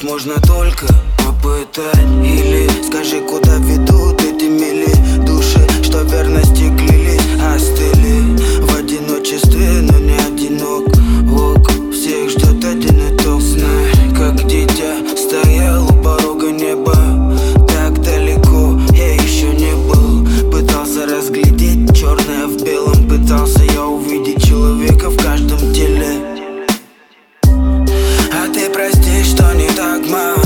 Помочь можно только попытать. Или скажи, куда ведут эти мили души, что верности клялись, остыли в одиночестве, но не одинок. Ок, всех ждет один итог. Знай, как дитя стоял у порога неба. Так далеко я еще не был. Пытался разглядеть черное в белом. Пытался я увидеть человека в каждом теле. А ты прости, что не так, мам.